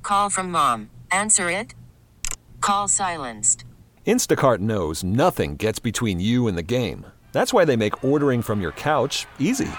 Call from mom. Answer it. Call silenced. Instacart knows nothing gets between you and the game. That's why they make ordering from your couch easy.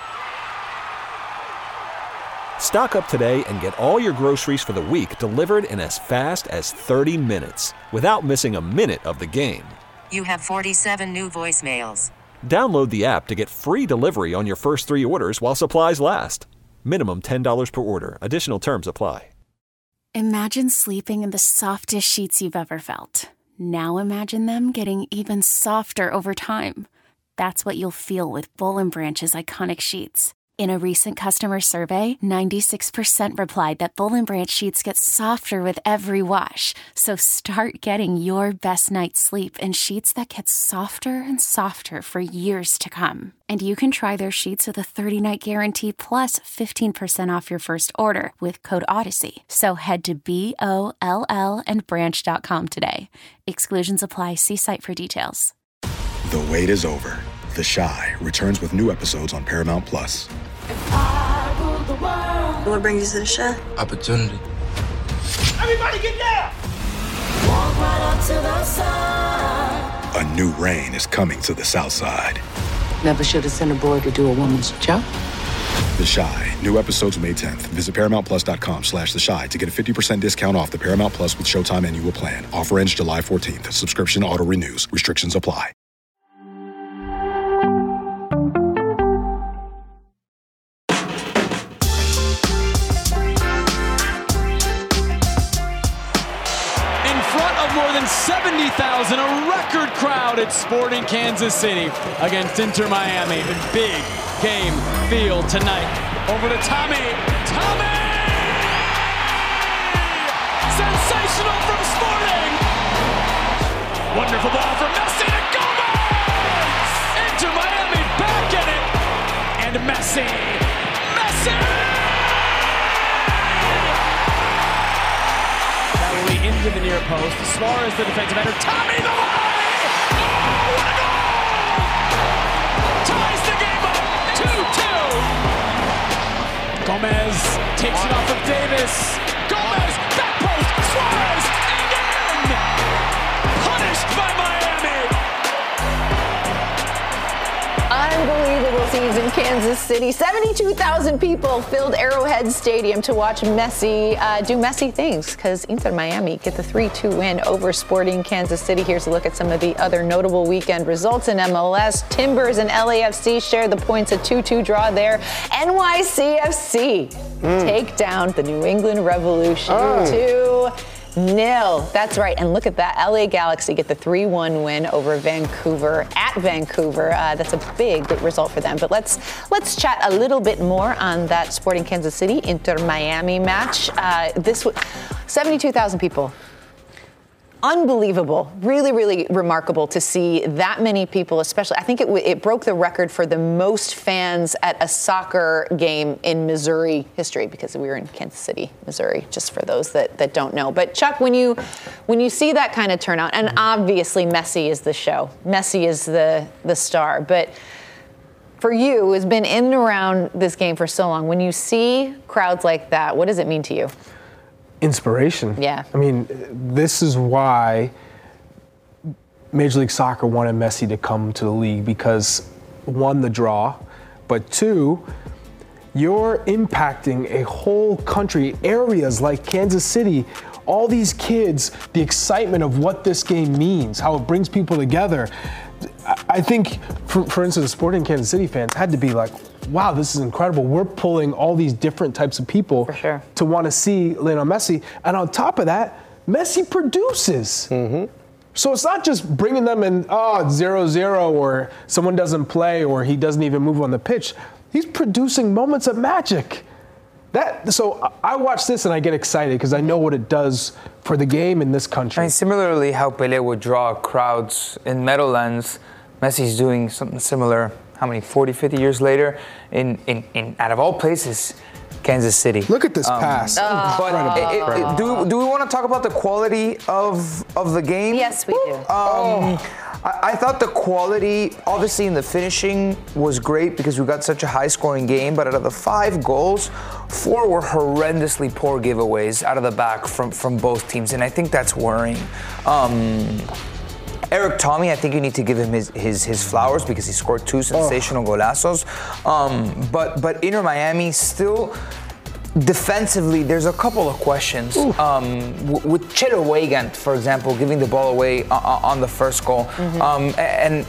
Stock up today and get all your groceries for the week delivered in as fast as 30 minutes without missing a minute of the game. You have 47 new voicemails. Download the app to get free delivery on your first 3 orders while supplies last. Minimum $10 per order. Additional terms apply. Imagine sleeping in the softest sheets you've ever felt. Now imagine them getting even softer over time. That's what you'll feel with Boll & Branch's iconic sheets. In a recent customer survey, 96% replied that Boll & Branch sheets get softer with every wash. So start getting your best night's sleep in sheets that get softer and softer for years to come. And you can try their sheets with a 30-night guarantee plus 15% off your first order with code Odyssey. So head to BOLLandbranch.com today. Exclusions apply. See site for details. The wait is over. The Chi returns with new episodes on Paramount Plus. What brings you to the Chi? Opportunity. Everybody get down! Walk right up to the side. A new reign is coming to the South Side. Never should have sent a boy to do a woman's job. The Chi. New episodes May 10th. Visit ParamountPlus.com/The Chi to get a 50% discount off the Paramount Plus with Showtime annual plan. Offer ends July 14th. Subscription auto-renews. Restrictions apply. More than 70,000, a record crowd at Sporting Kansas City against Inter Miami. A big game feel tonight. Over to Tommy. Sensational from Sporting. Wonderful ball from Messi to Gomez. Inter Miami back in it. And Messi. Into the near post. Suarez, the defensive ender. Tommy, the volley! Oh, what a goal! Ties the game up. 2-2. Gomez takes it off of Davis. Gomez, back post. Suarez, and in! Punished by Miami. Unbelievable scenes in Kansas City. 72,000 people filled Arrowhead Stadium to watch Messi do Messi things because Inter Miami get the 3-2 win over Sporting Kansas City. Here's a look at some of the other notable weekend results in MLS. Timbers and LAFC share the points, a 2-2 draw there. NYCFC take down the New England Revolution 2-0. That's right. And look at that. LA Galaxy get the 3-1 win over Vancouver at Vancouver. That's a big result for them. But let's chat a little bit more on that Sporting Kansas City Inter Miami match. 72,000 people. Unbelievable. Really, really remarkable to see that many people, especially. I think it broke the record for the most fans at a soccer game in Missouri history because we were in Kansas City, Missouri, just for those that don't know. But Chuck, when you see that kind of turnout, and obviously Messi is the show. Messi is the star. But for you, who has been in and around this game for so long, when you see crowds like that, what does it mean to you? Inspiration. Yeah. I mean, this is why Major League Soccer wanted Messi to come to the league because, one, the draw, but two, you're impacting a whole country, areas like Kansas City, all these kids, the excitement of what this game means, how it brings people together. I think, for instance, Sporting Kansas City fans had to be like, wow, this is incredible. We're pulling all these different types of people to want to see Lionel Messi. And on top of that, Messi produces. Mm-hmm. So it's not just bringing them in, 0-0, or someone doesn't play, or he doesn't even move on the pitch. He's producing moments of magic. So I watch this and I get excited because I know what it does for the game in this country. I mean, similarly, how Pelé would draw crowds in Meadowlands, Messi's doing something similar. How many, 40, 50 years later, in out of all places, Kansas City. Look at this pass. But do we want to talk about the quality of the game? Yes, we do. I thought the quality, obviously in the finishing, was great because we got such a high-scoring game. But out of the 5 goals, 4 were horrendously poor giveaways out of the back from both teams, and I think that's worrying. Eric Tommy, I think you need to give him his flowers because he scored 2 sensational golazos. But Inter Miami still. Defensively, there's a couple of questions. With Cheto Weigand, for example, giving the ball away on the first goal. And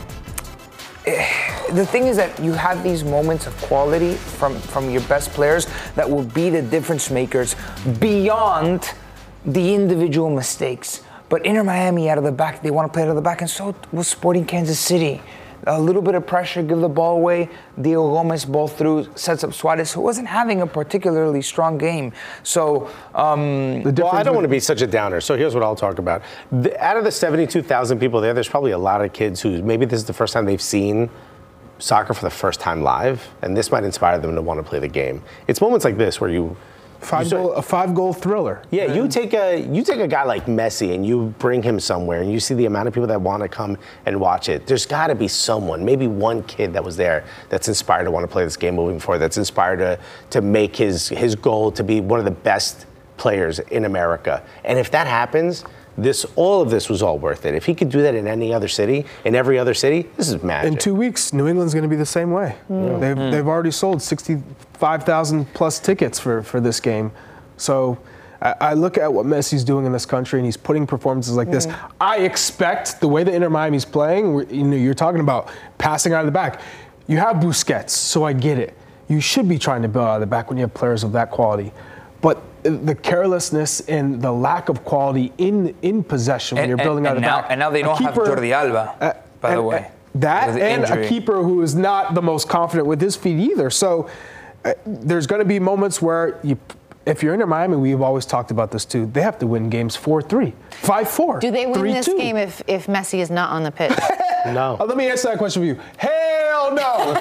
the thing is that you have these moments of quality from your best players that will be the difference makers beyond the individual mistakes. But Inter Miami out of the back, they want to play out of the back, and so was Sporting Kansas City. A little bit of pressure, give the ball away. Diego Gomez ball through, sets up Suarez, who wasn't having a particularly strong game. So, well, I don't want to be such a downer. So here's what I'll talk about. Out of the 72,000 people there's probably a lot of kids who maybe this is the first time they've seen soccer for the first time live, and this might inspire them to want to play the game. It's moments like this where a 5-goal thriller. Yeah, you take a guy like Messi and you bring him somewhere and you see the amount of people that want to come and watch it. There's got to be someone, maybe one kid that was there that's inspired to want to play this game moving forward, that's inspired to make his goal to be one of the best players in America. And if that happens, all of this was all worth it. If he could do that in any other city, in every other city, this is magic. In 2 weeks, New England's going to be the same way. They've already sold 65,000 plus tickets for this game. So I look at what Messi's doing in this country, and he's putting performances like this. I expect the way that Inter Miami's playing, you're talking about passing out of the back. You have Busquets, so I get it. You should be trying to build out of the back when you have players of that quality. But the carelessness and the lack of quality in possession when you're building out of the back. And now they don't have Jordi Alba, by the way. That and a keeper who is not the most confident with his feet either. So there's going to be moments where if you're Inter Miami, we've always talked about this too. They have to win games 4-3, 5-4. Do they win 3-2. this game if Messi is not on the pitch? No. Let me answer that question for you. Hell no.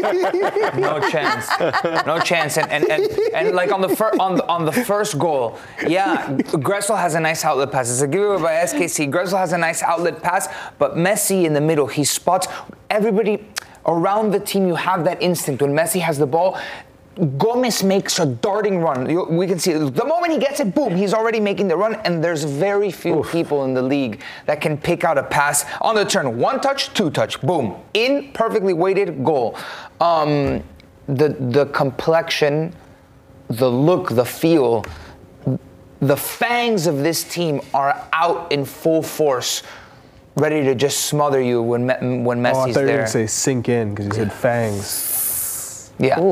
No chance. No chance. And like on the first goal, Gressel has a nice outlet pass. It's a giveaway by SKC. Gressel has a nice outlet pass, but Messi in the middle, he spots everybody around the team. You have that instinct when Messi has the ball. Gomez makes a darting run. We can see it. The moment he gets it, boom, he's already making the run, and there's very few people in the league that can pick out a pass on the turn. 1 touch, 2 touch, boom. In, perfectly weighted, goal. The complexion, the look, the feel, the fangs of this team are out in full force, ready to just smother you when Messi's there. I thought you were going to say sink in because you said fangs. Yeah.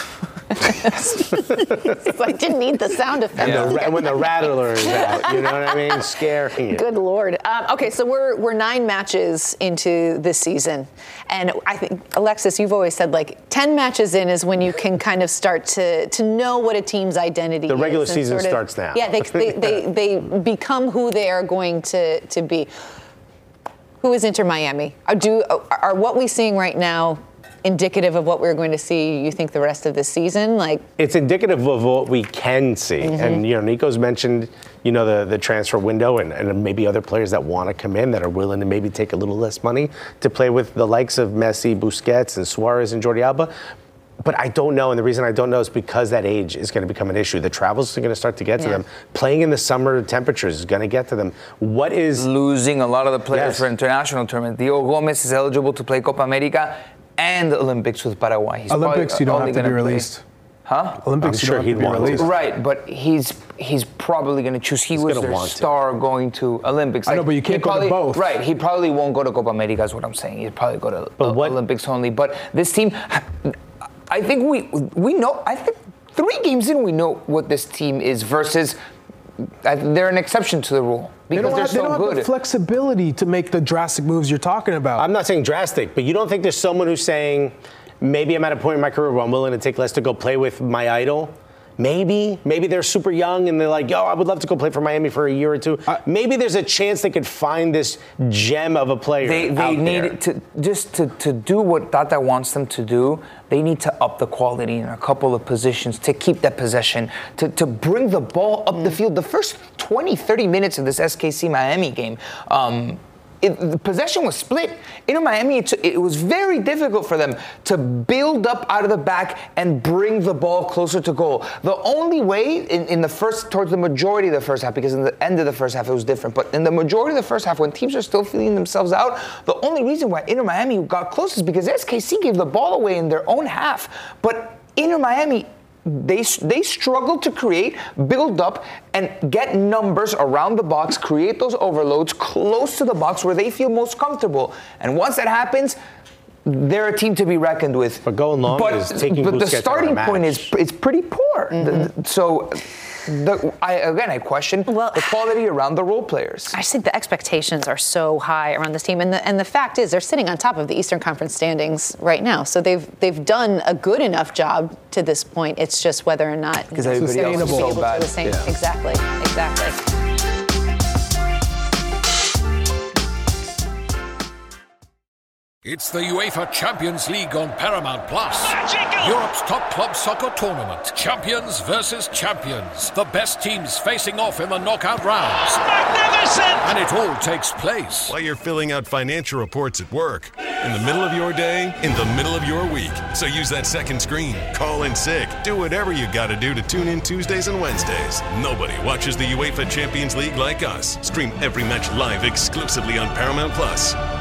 I didn't need the sound effect. And when the rattler is out, you know what I mean? Scaring you. Good Lord. Okay, so we're 9 matches into this season. And I think, Alexis, you've always said 10 matches in is when you can kind of start to know what a team's identity is. The regular season starts now. Yeah, they become who they are going to be. Who is Inter Miami? Are what we're seeing right now indicative of what we're going to see, you think, the rest of this season? It's indicative of what we can see. And, Nico's mentioned, the transfer window and maybe other players that want to come in that are willing to maybe take a little less money to play with the likes of Messi, Busquets, and Suarez and Jordi Alba. But I don't know, and the reason I don't know is because that age is going to become an issue. The travels are going to start to get to them. Playing in the summer temperatures is going to get to them. What is... Losing a lot of the players for international tournament. Diego Gomez is eligible to play Copa America and Olympics with Paraguay. Olympics, you don't have to be released. Huh? Olympics, you don't have to be released. Right, but he's probably going to choose. He was their star going to Olympics. I know, but you can't go to both. Right, he probably won't go to Copa America is what I'm saying. He'd probably go to Olympics only. But this team, I think we know, I think 3 games in we know what this team is versus they're an exception to the rule. Because they're so they don't good. have the flexibility to make the drastic moves you're talking about. I'm not saying drastic, but you don't think there's someone who's saying, maybe I'm at a point in my career where I'm willing to take less to go play with my idol? maybe they're super young and they're like, yo, I would love to go play for Miami for a year or two. Maybe there's a chance they could find this gem of a player. They need to do what Tata wants them to do. They need to up the quality in a couple of positions to keep that possession, to bring the ball up the field. The first 20, 30 minutes of this SKC Miami game, the possession was split. Inter Miami, it was very difficult for them to build up out of the back and bring the ball closer to goal. The only way towards the majority of the first half, because in the end of the first half it was different, but in the majority of the first half, when teams are still feeling themselves out, the only reason why Inter Miami got close is because SKC gave the ball away in their own half. But Inter Miami, they struggle to create, build up, and get numbers around the box, create those overloads close to the box where they feel most comfortable. And once that happens, they're a team to be reckoned with. But going long is taking But the starting point is pretty poor. Mm-hmm. I question the quality around the role players. I just think the expectations are so high around this team, and the fact is they're sitting on top of the Eastern Conference standings right now. So they've done a good enough job to this point. It's just whether or not because everybody else is so bad. Exactly. It's the UEFA Champions League on Paramount Plus. Europe's top club soccer tournament. Champions versus champions. The best teams facing off in the knockout rounds. Magnificent! And it all takes place while you're filling out financial reports at work, in the middle of your day, in the middle of your week. So use that second screen, call in sick, do whatever you gotta do to tune in Tuesdays and Wednesdays. Nobody watches the UEFA Champions League like us. Stream every match live exclusively on Paramount Plus.